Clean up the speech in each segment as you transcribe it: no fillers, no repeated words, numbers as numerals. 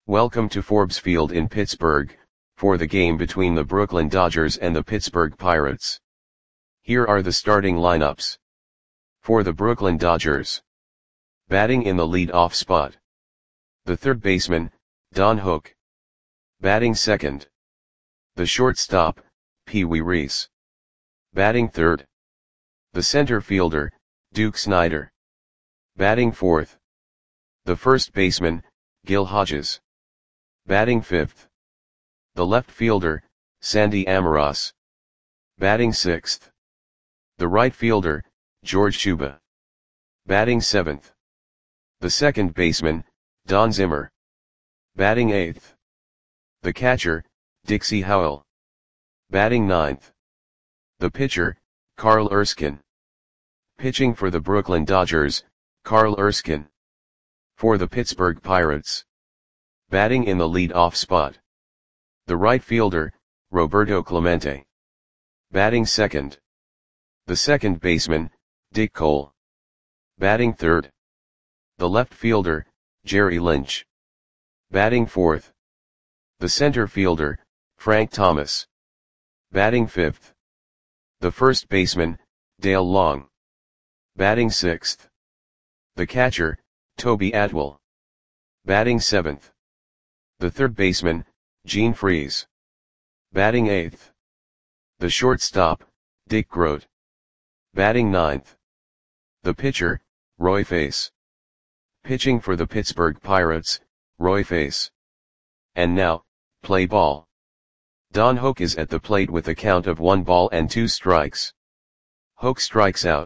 Welcome to Forbes Field in Pittsburgh, for the game between the Brooklyn Dodgers and the Pittsburgh Pirates. Here are the starting lineups. For the Brooklyn Dodgers. Batting in the lead-off spot. The third baseman, Don Hook. Batting second. The shortstop, Pee Wee Reese. Batting third. The center fielder, Duke Snider. Batting fourth. The first baseman, Gil Hodges. Batting fifth. The left fielder, Sandy Almiroz. Batting sixth. The right fielder, George Shuba. Batting seventh. The second baseman, Don Zimmer. Batting eighth. The catcher, Dixie Howell. Batting ninth. The pitcher, Carl Erskine. Pitching for the Brooklyn Dodgers, Carl Erskine. For the Pittsburgh Pirates. Batting in the lead-off spot. The right fielder, Roberto Clemente. Batting second. The second baseman, Dick Cole. Batting third. The left fielder, Jerry Lynch. Batting fourth. The center fielder, Frank Thomas. Batting fifth. The first baseman, Dale Long. Batting sixth. The catcher, Toby Atwell. Batting seventh. The third baseman, Gene Freese. Batting eighth. The shortstop, Dick Groat. Batting ninth. The pitcher, Roy Face. Pitching for the Pittsburgh Pirates, Roy Face. And now, play ball. Don Hook is at the plate with a count of 1 ball and 2 strikes. Hook strikes out.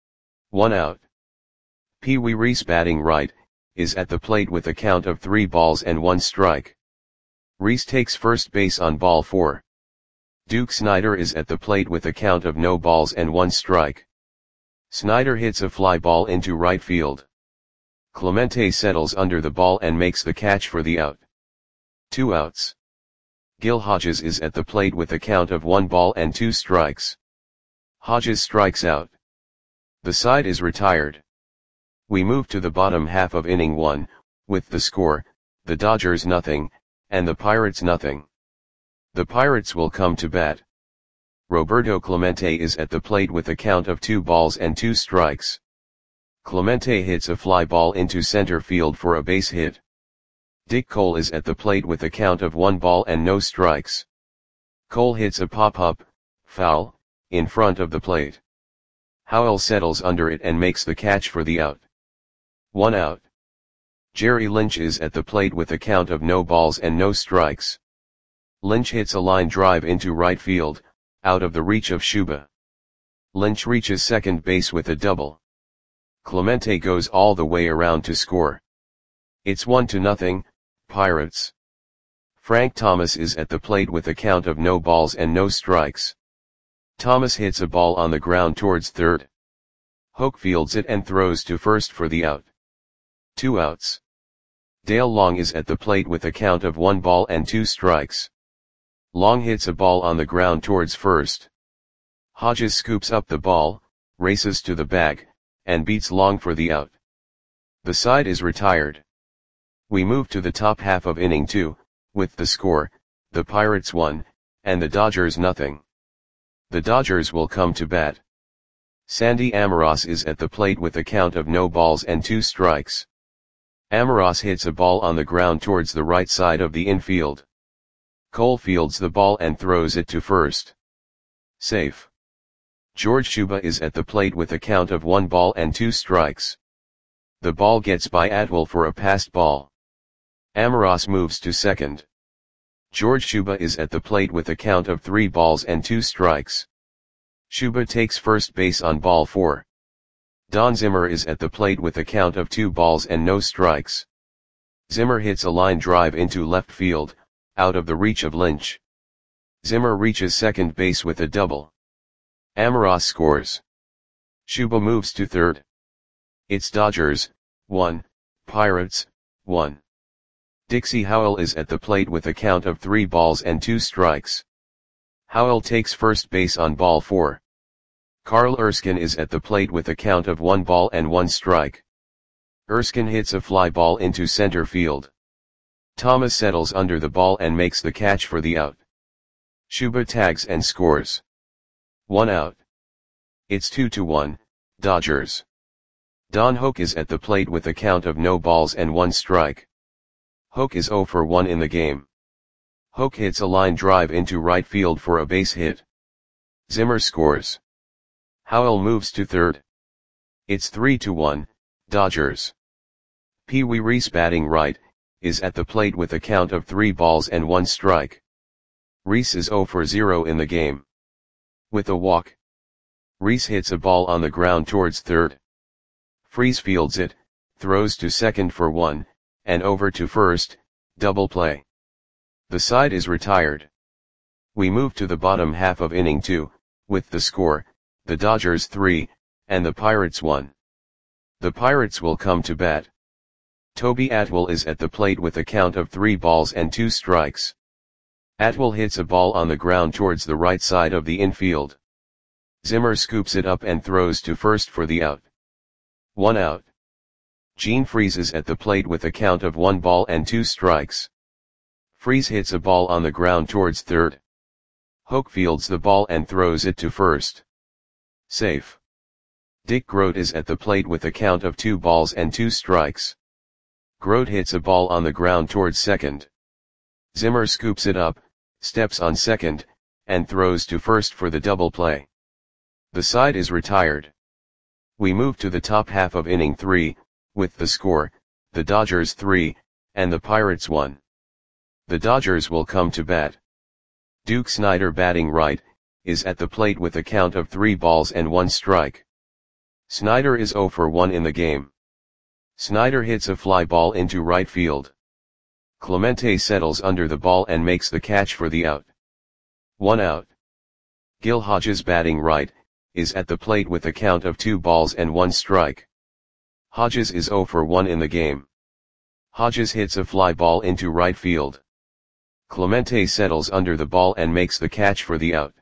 1 out. Pee Wee Reese batting right, is at the plate with a count of 3 balls and 1 strike. Reese takes first base on ball 4. Duke Snider is at the plate with a count of no balls and 1 strike. Snider hits a fly ball into right field. Clemente settles under the ball and makes the catch for the out. 2 outs. Gil Hodges is at the plate with a count of 1 ball and 2 strikes. Hodges strikes out. The side is retired. We move to the bottom half of inning 1, with the score, the Dodgers nothing, and the Pirates nothing. The Pirates will come to bat. Roberto Clemente is at the plate with a count of 2 balls and 2 strikes. Clemente hits a fly ball into center field for a base hit. Dick Cole is at the plate with a count of 1 ball and no strikes. Cole hits a pop-up, foul, in front of the plate. Howell settles under it and makes the catch for the out. 1 out. Jerry Lynch is at the plate with a count of no balls and no strikes. Lynch hits a line drive into right field, out of the reach of Shuba. Lynch reaches second base with a double. Clemente goes all the way around to score. It's 1-0, Pirates. Frank Thomas is at the plate with a count of no balls and no strikes. Thomas hits a ball on the ground towards third. Hook fields it and throws to first for the out. 2 outs. Dale Long is at the plate with a count of 1 ball and 2 strikes. Long hits a ball on the ground towards first. Hodges scoops up the ball, races to the bag, and beats Long for the out. The side is retired. We move to the top half of inning 2, with the score, the Pirates 1, and the Dodgers nothing. The Dodgers will come to bat. Sandy Almiroz is at the plate with a count of no balls and 2 strikes. Almiroz hits a ball on the ground towards the right side of the infield. Cole fields the ball and throws it to first. Safe. George Shuba is at the plate with a count of 1 ball and 2 strikes. The ball gets by Atwell for a passed ball. Almiroz moves to second. George Shuba is at the plate with a count of 3 balls and 2 strikes. Shuba takes first base on ball 4. Don Zimmer is at the plate with a count of 2 balls and no strikes. Zimmer hits a line drive into left field, out of the reach of Lynch. Zimmer reaches second base with a double. Almiroz scores. Shuba moves to third. It's Dodgers, 1, Pirates, 1. Dixie Howell is at the plate with a count of 3 balls and 2 strikes. Howell takes first base on ball 4. Carl Erskine is at the plate with a count of 1 ball and 1 strike. Erskine hits a fly ball into center field. Thomas settles under the ball and makes the catch for the out. Shuba tags and scores. 1 out. It's 2-1, Dodgers. Don Hoak is at the plate with a count of no balls and 1 strike. Hoak is 0 for 1 in the game. Hoak hits a line drive into right field for a base hit. Zimmer scores. Howell moves to third. It's 3-1, Dodgers. Pee Wee Reese batting right, is at the plate with a count of 3 balls and 1 strike. Reese is 0 for 0 in the game. With a walk, Reese hits a ball on the ground towards third. Freese fields it, throws to second for 1, and over to first, double play. The side is retired. We move to the bottom half of inning 2, with the score, the Dodgers 3, and the Pirates 1. The Pirates will come to bat. Toby Atwell is at the plate with a count of 3 balls and 2 strikes. Atwell hits a ball on the ground towards the right side of the infield. Zimmer scoops it up and throws to first for the out. 1 out. Gene Freese is at the plate with a count of 1 ball and 2 strikes. Freese hits a ball on the ground towards third. Hoak fields the ball and throws it to first. Safe. Dick Grote is at the plate with a count of 2 balls and 2 strikes. Grote hits a ball on the ground towards second. Zimmer scoops it up, steps on second, and throws to first for the double play. The side is retired. We move to the top half of inning 3, with the score, the Dodgers 3, and the Pirates 1. The Dodgers will come to bat. Duke Snider batting right, is at the plate with a count of 3 balls and 1 strike. Snider is 0 for 1 in the game. Snider hits a fly ball into right field. Clemente settles under the ball and makes the catch for the out. 1 out. Gil Hodges batting right, is at the plate with a count of 2 balls and 1 strike. Hodges is 0 for 1 in the game. Hodges hits a fly ball into right field. Clemente settles under the ball and makes the catch for the out.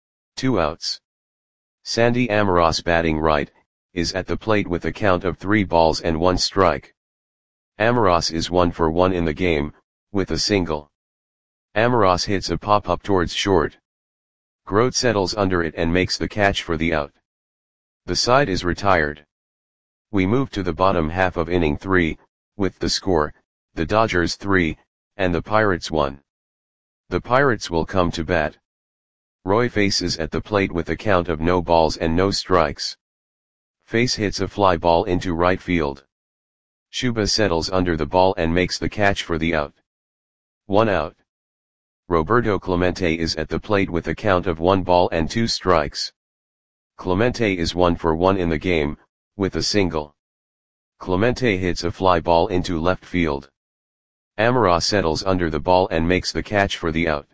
2 outs. Sandy Amoros batting right, is at the plate with a count of 3 balls and 1 strike. Amoros is 1 for 1 in the game, with a single. Amoros hits a pop-up towards short. Grote settles under it and makes the catch for the out. The side is retired. We move to the bottom half of inning 3, with the score, the Dodgers 3, and the Pirates 1. The Pirates will come to bat. Roy Face is at the plate with a count of no balls and no strikes. Face hits a fly ball into right field. Shuba settles under the ball and makes the catch for the out. 1 out. Roberto Clemente is at the plate with a count of 1 ball and 2 strikes. Clemente is 1 for 1 in the game, with a single. Clemente hits a fly ball into left field. Amoros settles under the ball and makes the catch for the out.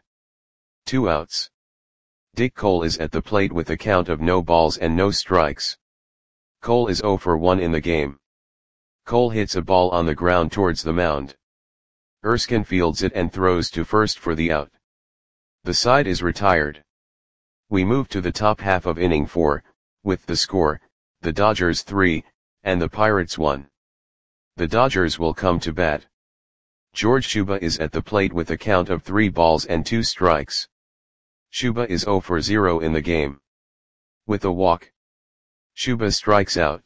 2 outs. Dick Cole is at the plate with a count of no balls and no strikes. Cole is 0 for 1 in the game. Cole hits a ball on the ground towards the mound. Erskine fields it and throws to first for the out. The side is retired. We move to the top half of inning 4, with the score, the Dodgers 3, and the Pirates 1. The Dodgers will come to bat. George Shuba is at the plate with a count of 3 balls and 2 strikes. Shuba is 0 for 0 in the game. With a walk, Shuba strikes out.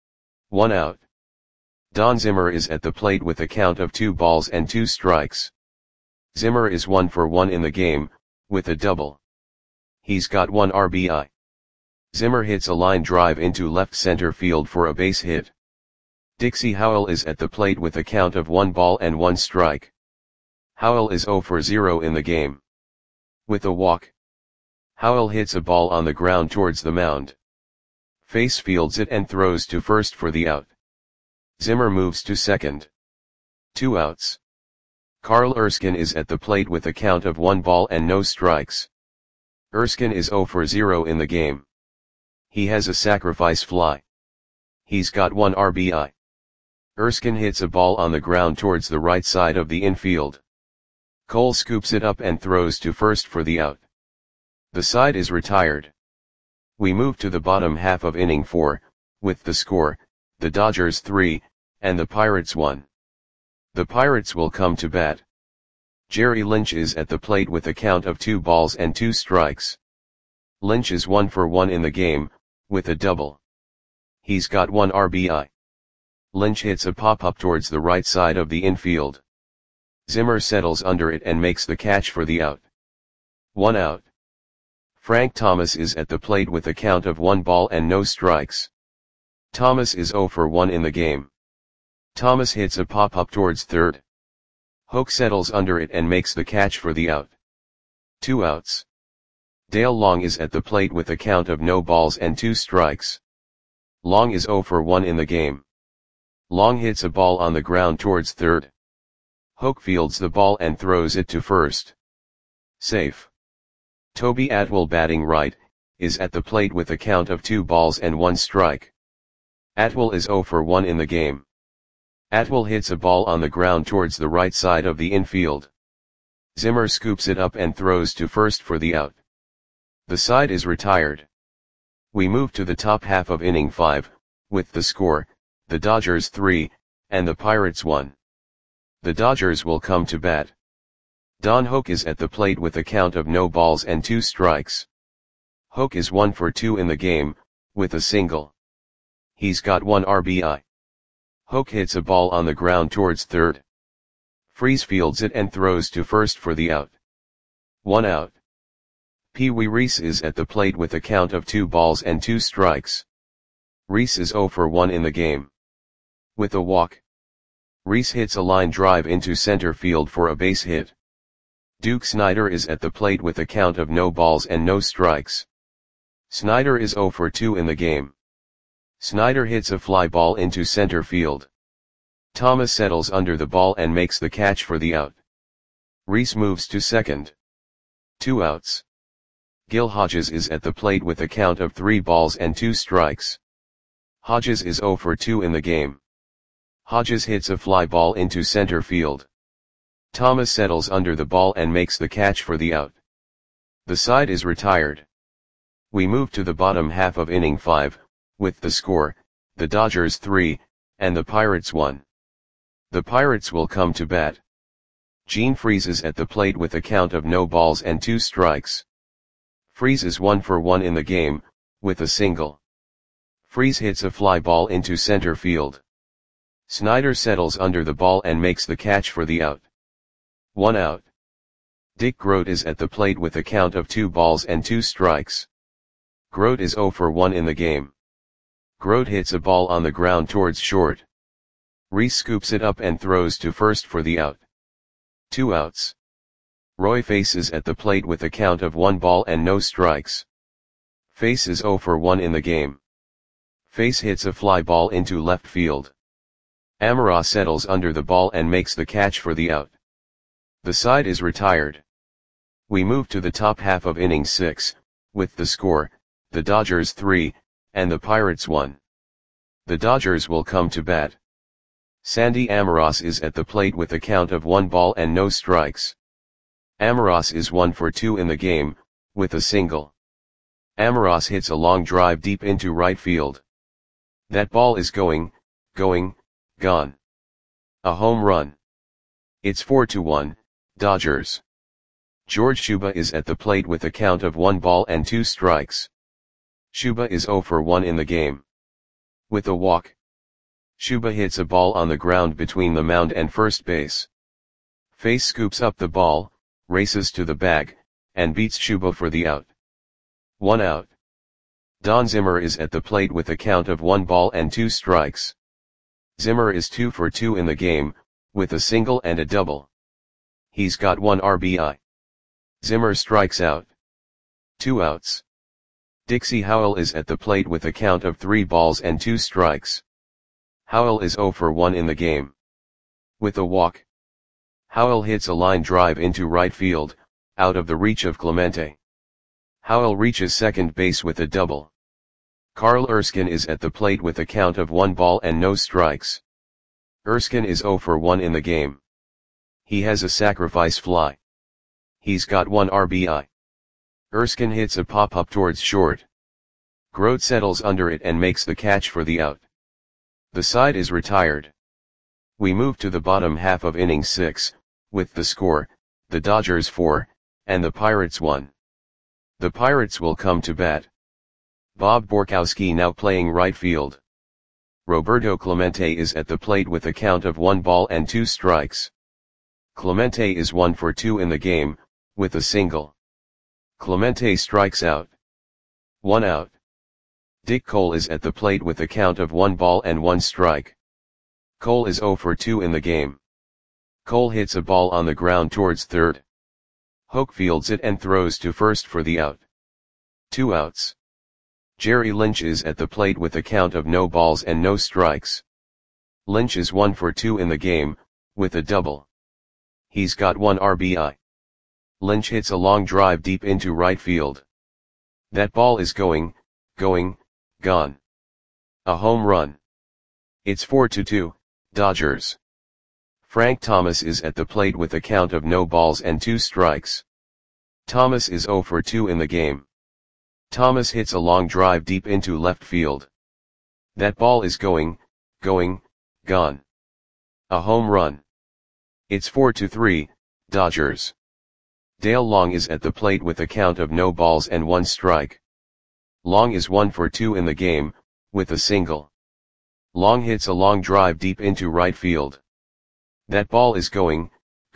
1 out. Don Zimmer is at the plate with a count of 2 balls and 2 strikes. Zimmer is 1 for 1 in the game, with a double. He's got 1 RBI. Zimmer hits a line drive into left center field for a base hit. Dixie Howell is at the plate with a count of 1 ball and 1 strike. Howell is 0 for 0 in the game. With a walk, Howell hits a ball on the ground towards the mound. Face fields it and throws to first for the out. Zimmer moves to second. 2 outs. Carl Erskine is at the plate with a count of 1 ball and no strikes. Erskine is 0 for 0 in the game. He has a sacrifice fly. He's got 1 RBI. Erskine hits a ball on the ground towards the right side of the infield. Cole scoops it up and throws to first for the out. The side is retired. We move to the bottom half of inning 4, with the score, the Dodgers 3, and the Pirates 1. The Pirates will come to bat. Jerry Lynch is at the plate with a count of 2 balls and 2 strikes. Lynch is 1 for 1 in the game, with a double. He's got 1 RBI. Lynch hits a pop-up towards the right side of the infield. Zimmer settles under it and makes the catch for the out. 1 out. Frank Thomas is at the plate with a count of 1 ball and no strikes. Thomas is 0 for 1 in the game. Thomas hits a pop-up towards third. Hoke settles under it and makes the catch for the out. 2 outs. Dale Long is at the plate with a count of no balls and 2 strikes. Long is 0 for 1 in the game. Long hits a ball on the ground towards third. Hoke fields the ball and throws it to first. Safe. Toby Atwell, batting right, is at the plate with a count of 2 balls and 1 strike. Atwell is 0 for 1 in the game. Atwell hits a ball on the ground towards the right side of the infield. Zimmer scoops it up and throws to first for the out. The side is retired. We move to the top half of inning 5, with the score, the Dodgers 3, and the Pirates 1. The Dodgers will come to bat. Don Hoke is at the plate with a count of no balls and 2 strikes. Hoke is 1 for 2 in the game, with a single. He's got 1 RBI. Hoke hits a ball on the ground towards third. Freese fields it and throws to first for the out. 1 out. Pee Wee Reese is at the plate with a count of 2 balls and 2 strikes. Reese is 0 for 1 in the game. With a walk. Reese hits a line drive into center field for a base hit. Duke Snider is at the plate with a count of no balls and no strikes. Snider is 0 for 2 in the game. Snider hits a fly ball into center field. Thomas settles under the ball and makes the catch for the out. Reese moves to second. 2 outs. Gil Hodges is at the plate with a count of 3 balls and 2 strikes. Hodges is 0 for 2 in the game. Hodges hits a fly ball into center field. Thomas settles under the ball and makes the catch for the out. The side is retired. We move to the bottom half of inning 5, with the score, the Dodgers 3, and the Pirates 1. The Pirates will come to bat. Gene Freese is at the plate with a count of no balls and 2 strikes. Freese is 1 for 1 in the game, with a single. Freese hits a fly ball into center field. Snider settles under the ball and makes the catch for the out. 1 out. Dick Groat is at the plate with a count of 2 balls and 2 strikes. Groat is 0 for 1 in the game. Groat hits a ball on the ground towards short. Reese scoops it up and throws to first for the out. 2 outs. Roy Face is at the plate with a count of 1 ball and no strikes. Face is 0 for 1 in the game. Face hits a fly ball into left field. Amara settles under the ball and makes the catch for the out. The side is retired. We move to the top half of inning 6, with the score, the Dodgers 3, and the Pirates 1. The Dodgers will come to bat. Sandy Amaros is at the plate with a count of 1 ball and no strikes. Amaros is 1 for 2 in the game, with a single. Amaros hits a long drive deep into right field. That ball is going, gone. A home run. It's 4-1, Dodgers. George Shuba is at the plate with a count of 1 ball and 2 strikes. Shuba is 0 for 1 in the game. With a walk. Shuba hits a ball on the ground between the mound and first base. Face scoops up the ball, races to the bag, and beats Shuba for the out. 1 out. Don Zimmer is at the plate with a count of 1 ball and 2 strikes. Zimmer is 2 for 2 in the game, with a single and a double. He's got 1 RBI. Zimmer strikes out. 2 outs. Dixie Howell is at the plate with a count of 3 balls and 2 strikes. Howell is 0 for 1 in the game. With a walk. Howell hits a line drive into right field, out of the reach of Clemente. Howell reaches second base with a double. Carl Erskine is at the plate with a count of 1 ball and no strikes. Erskine is 0 for 1 in the game. He has a sacrifice fly. He's got 1 RBI. Erskine hits a pop-up towards short. Groat settles under it and makes the catch for the out. The side is retired. We move to the bottom half of inning 6, with the score, the Dodgers 4, and the Pirates 1. The Pirates will come to bat. Bob Borkowski now playing right field. Roberto Clemente is at the plate with a count of 1 ball and 2 strikes. Clemente is 1 for 2 in the game, with a single. Clemente strikes out. 1 out. Dick Cole is at the plate with a count of 1 ball and 1 strike. Cole is 0 for 2 in the game. Cole hits a ball on the ground towards third. Hoke fields it and throws to first for the out. 2 outs. Jerry Lynch is at the plate with a count of no balls and no strikes. Lynch is 1 for 2 in the game, with a double. He's got 1 RBI. Lynch hits a long drive deep into right field. That ball is going, gone. A home run. It's 4-2, Dodgers. Frank Thomas is at the plate with a count of no balls and 2 strikes. Thomas is 0 for 2 in the game. Thomas hits a long drive deep into left field. That ball is going, gone. A home run. It's 4-3, Dodgers. Dale Long is at the plate with a count of no balls and 1 strike. Long is 1 for 2 in the game, with a single. Long hits a long drive deep into right field. That ball is going,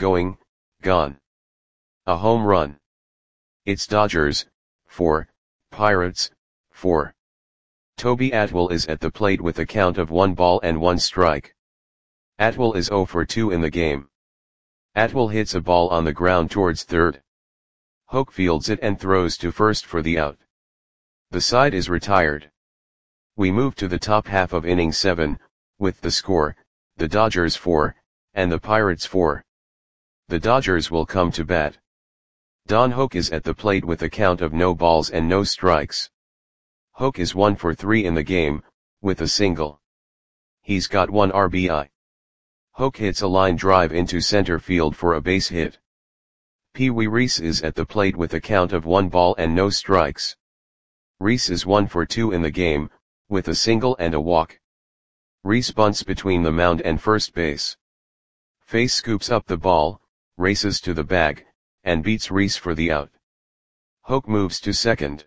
gone. A home run. It's Dodgers, 4, Pirates, 4. Toby Atwell is at the plate with a count of 1 ball and 1 strike. Atwell is 0 for 2 in the game. Atwell hits a ball on the ground towards third. Hoke fields it and throws to first for the out. The side is retired. We move to the top half of inning 7, with the score, the Dodgers 4, and the Pirates 4. The Dodgers will come to bat. Don Hoke is at the plate with a count of no balls and no strikes. Hoke is 1 for 3 in the game, with a single. He's got 1 RBI. Hoke hits a line drive into center field for a base hit. Pee Wee Reese is at the plate with a count of 1 ball and no strikes. Reese is 1 for 2 in the game, with a single and a walk. Reese bunts between the mound and first base. Face scoops up the ball, races to the bag, and beats Reese for the out. Hoke moves to second.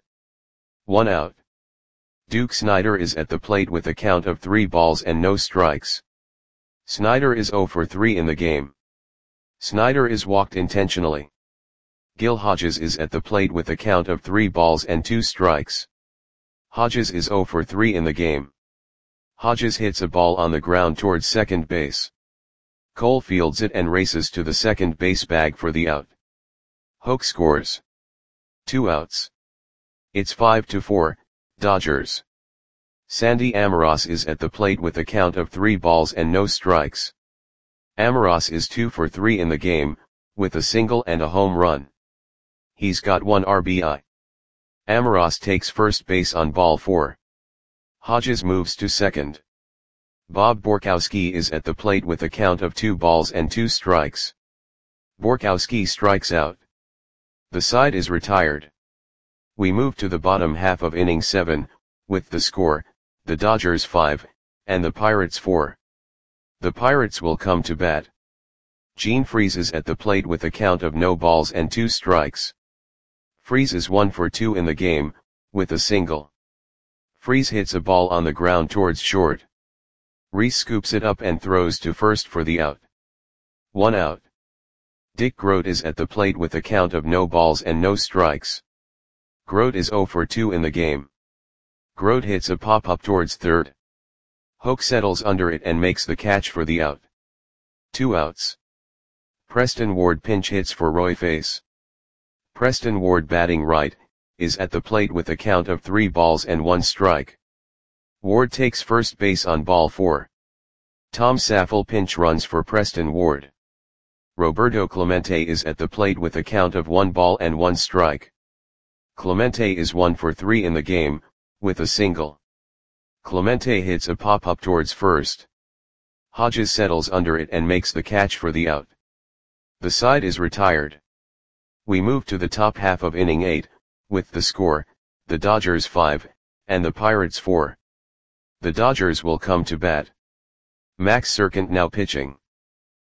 1 out. Duke Snider is at the plate with a count of 3 balls and no strikes. Snider is 0 for 3 in the game. Snider is walked intentionally. Gil Hodges is at the plate with a count of 3 balls and 2 strikes. Hodges is 0 for 3 in the game. Hodges hits a ball on the ground towards second base. Cole fields it and races to the second base bag for the out. Hoke scores. 2 outs. It's 5-4, Dodgers. Sandy Amoros is at the plate with a count of 3 balls and no strikes. Amoros is 2 for 3 in the game, with a single and a home run. He's got 1 RBI. Amoros takes first base on ball 4. Hodges moves to second. Bob Borkowski is at the plate with a count of 2 balls and 2 strikes. Borkowski strikes out. The side is retired. We move to the bottom half of inning 7, with the score, the Dodgers 5, and the Pirates 4. The Pirates will come to bat. Gene Freese is at the plate with a count of no balls and 2 strikes. Freese is 1 for 2 in the game, with a single. Freese hits a ball on the ground towards short. Reese scoops it up and throws to first for the out. 1 out. Dick Groat is at the plate with a count of no balls and no strikes. Groat is 0 for 2 in the game. Groat hits a pop-up towards third. Hoke settles under it and makes the catch for the out. 2 outs. Preston Ward pinch hits for Roy Face. Preston Ward, batting right, is at the plate with a count of 3 balls and 1 strike. Ward takes first base on ball 4. Tom Saffel pinch runs for Preston Ward. Roberto Clemente is at the plate with a count of 1 ball and 1 strike. Clemente is 1 for 3 in the game, with a single. Clemente hits a pop-up towards first. Hodges settles under it and makes the catch for the out. The side is retired. We move to the top half of inning 8, with the score, the Dodgers 5, and the Pirates 4. The Dodgers will come to bat. Max Serkent now pitching.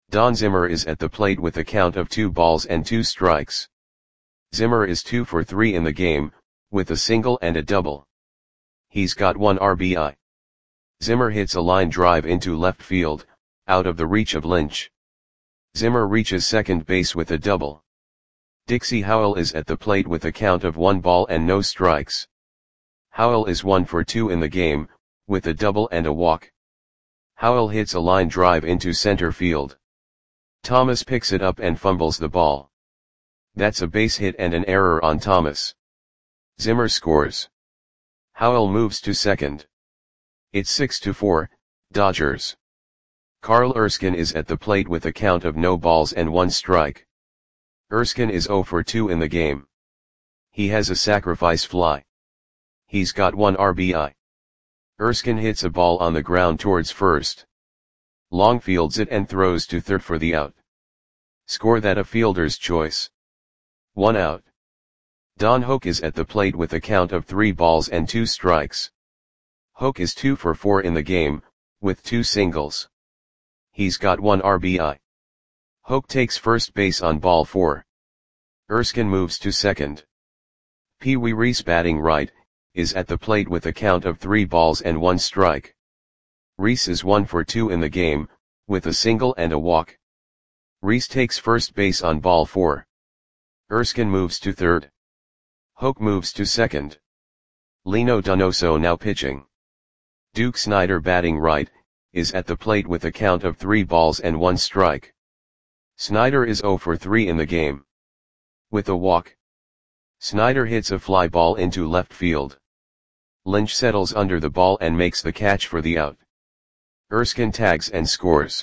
Don Zimmer is at the plate with a count of 2 balls and 2 strikes. Zimmer is 2 for 3 in the game, with a single and a double. He's got 1 RBI. Zimmer hits a line drive into left field, out of the reach of Lynch. Zimmer reaches second base with a double. Dixie Howell is at the plate with a count of 1 ball and no strikes. Howell is 1 for 2 in the game, with a double and a walk. Howell hits a line drive into center field. Thomas picks it up and fumbles the ball. That's a base hit and an error on Thomas. Zimmer scores. Howell moves to second. It's 6-4, Dodgers. Carl Erskine is at the plate with a count of no balls and 1 strike. Erskine is 0 for 2 in the game. He has a sacrifice fly. He's got 1 RBI. Erskine hits a ball on the ground towards first. Long fields it and throws to third for the out. Score that a fielder's choice. 1 out. Don Hoak is at the plate with a count of 3 balls and 2 strikes. Hoak is 2 for 4 in the game, with 2 singles. He's got 1 RBI. Hoak takes first base on ball 4. Erskine moves to second. Pee Wee Reese, batting right, is at the plate with a count of 3 balls and 1 strike. Reese is 1 for 2 in the game, with a single and a walk. Reese takes first base on ball 4. Erskine moves to third. Hoak moves to second. Lino Donoso now pitching. Duke Snider, batting right, is at the plate with a count of 3 balls and 1 strike. Snider is 0 for 3 in the game. With a walk. Snider hits a fly ball into left field. Lynch settles under the ball and makes the catch for the out. Erskine tags and scores.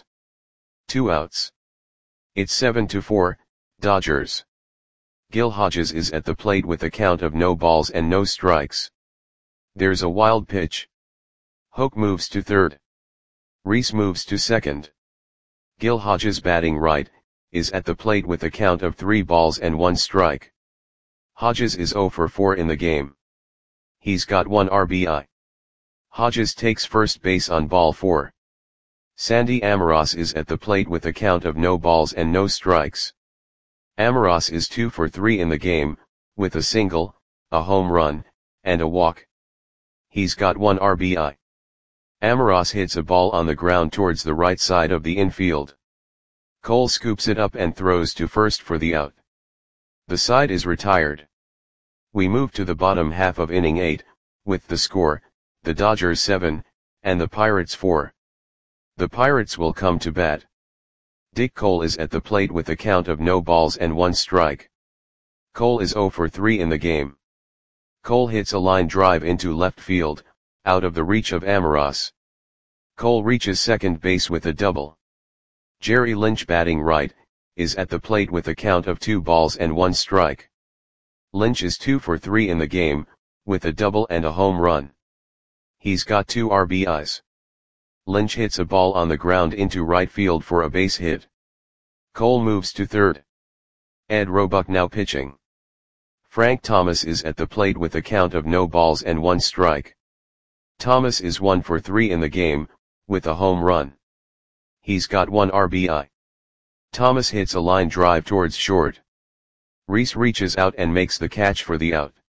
2 outs. It's 7-4, Dodgers. Gil Hodges is at the plate with a count of no balls and no strikes. There's a wild pitch. Hoak moves to third. Reese moves to second. Gil Hodges, batting right, is at the plate with a count of 3 balls and 1 strike. Hodges is 0 for 4 in the game. He's got 1 RBI. Hodges takes first base on ball 4. Sandy Amoros is at the plate with a count of no balls and no strikes. Amoros is 2 for 3 in the game, with a single, a home run, and a walk. He's got 1 RBI. Amoros hits a ball on the ground towards the right side of the infield. Cole scoops it up and throws to first for the out. The side is retired. We move to the bottom half of inning 8, with the score, the Dodgers 7, and the Pirates 4. The Pirates will come to bat. Dick Cole is at the plate with a count of no balls and 1 strike. Cole is 0 for 3 in the game. Cole hits a line drive into left field, out of the reach of Amoros. Cole reaches second base with a double. Jerry Lynch, batting right, is at the plate with a count of 2 balls and 1 strike. Lynch is 2 for 3 in the game, with a double and a home run. He's got 2 RBIs. Lynch hits a ball on the ground into right field for a base hit. Cole moves to third. Ed Roebuck now pitching. Frank Thomas is at the plate with a count of no balls and 1 strike. Thomas is 1 for 3 in the game, with a home run. He's got 1 RBI. Thomas hits a line drive towards short. Reese reaches out and makes the catch for the out.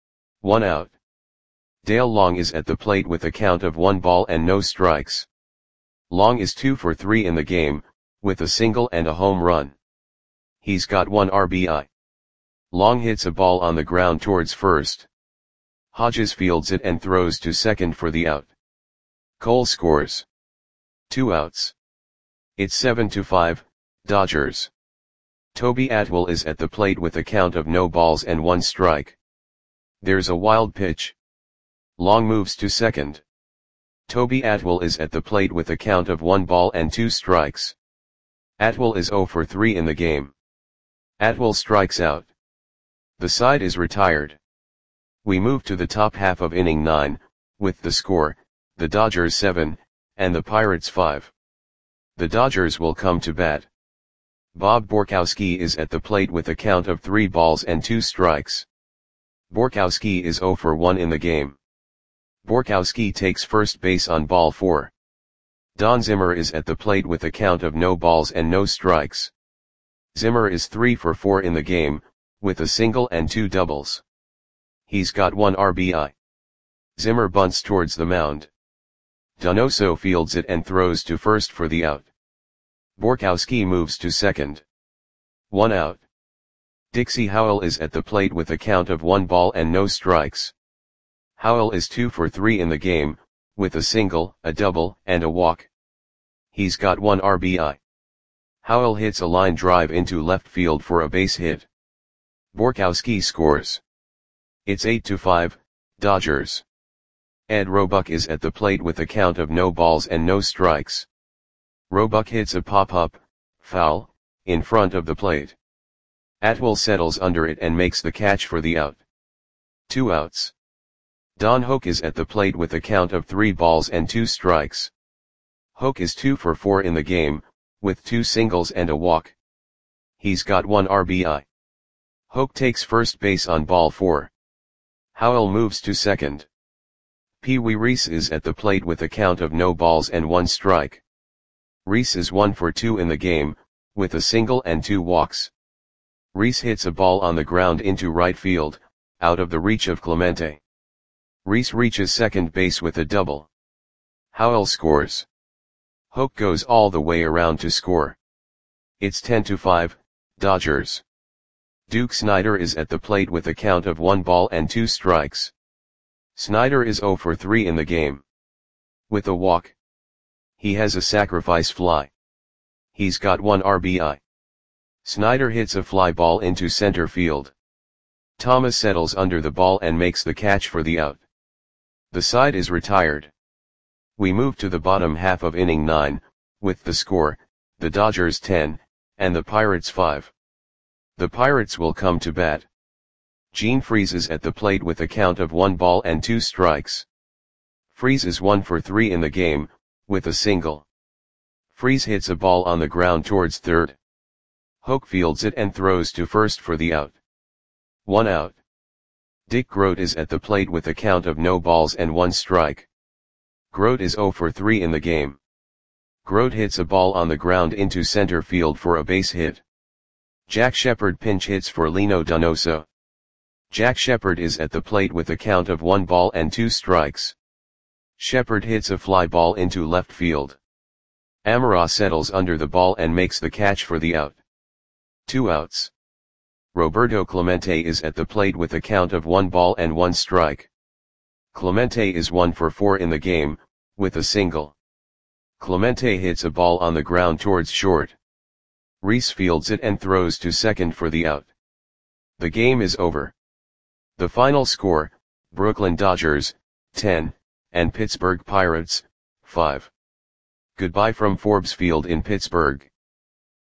1 out. Dale Long is at the plate with a count of 1 ball and no strikes. Long is 2 for 3 in the game, with a single and a home run. He's got 1 RBI. Long hits a ball on the ground towards first. Hodges fields it and throws to second for the out. Cole scores. 2 outs. It's 7-5, Dodgers. Toby Atwell is at the plate with a count of no balls and 1 strike. There's a wild pitch. Long moves to second. Toby Atwell is at the plate with a count of 1 ball and 2 strikes. Atwell is 0 for 3 in the game. Atwell strikes out. The side is retired. We move to the top half of inning 9, with the score, the Dodgers 7, and the Pirates 5. The Dodgers will come to bat. Bob Borkowski is at the plate with a count of 3 balls and 2 strikes. Borkowski is 0 for 1 in the game. Borkowski takes first base on ball 4. Don Zimmer is at the plate with a count of no balls and no strikes. Zimmer is 3 for 4 in the game, with a single and 2 doubles. He's got 1 RBI. Zimmer bunts towards the mound. Donoso fields it and throws to first for the out. Borkowski moves to second. 1 out. Dixie Howell is at the plate with a count of 1 ball and no strikes. Howell is 2 for 3 in the game, with a single, a double, and a walk. He's got 1 RBI. Howell hits a line drive into left field for a base hit. Borkowski scores. It's 8-5, Dodgers. Ed Roebuck is at the plate with a count of no balls and no strikes. Roebuck hits a pop-up, foul, in front of the plate. Atwell settles under it and makes the catch for the out. 2 outs. Don Hoak is at the plate with a count of 3 balls and 2 strikes. Hoak is 2 for 4 in the game, with 2 singles and a walk. He's got 1 RBI. Hoak takes first base on ball 4. Howell moves to second. Pee Wee Reese is at the plate with a count of no balls and 1 strike. Reese is 1 for 2 in the game, with a single and 2 walks. Reese hits a ball on the ground into right field, out of the reach of Clemente. Reese reaches second base with a double. Howell scores. Hoak goes all the way around to score. It's 10-5, Dodgers. Duke Snider is at the plate with a count of 1 ball and 2 strikes. Snider is 0 for 3 in the game. With a walk. He has a sacrifice fly. He's got 1 RBI. Snider hits a fly ball into center field. Thomas settles under the ball and makes the catch for the out. The side is retired. We move to the bottom half of inning 9, with the score, the Dodgers 10, and the Pirates 5. The Pirates will come to bat. Gene Freese is at the plate with a count of 1 ball and 2 strikes. Freese is 1 for 3 in the game, with a single. Freese hits a ball on the ground towards third. Hoak fields it and throws to first for the out. 1 out. Dick Groat is at the plate with a count of no balls and 1 strike. Groat is 0 for 3 in the game. Groat hits a ball on the ground into center field for a base hit. Jack Shepherd pinch hits for Lino Donoso. Jack Shepherd is at the plate with a count of 1 ball and 2 strikes. Shepherd hits a fly ball into left field. Amara settles under the ball and makes the catch for the out. 2 outs. Roberto Clemente is at the plate with a count of 1 ball and 1 strike. Clemente is 1 for 4 in the game, with a single. Clemente hits a ball on the ground towards short. Reese fields it and throws to second for the out. The game is over. The final score, Brooklyn Dodgers, 10, and Pittsburgh Pirates, 5. Goodbye from Forbes Field in Pittsburgh.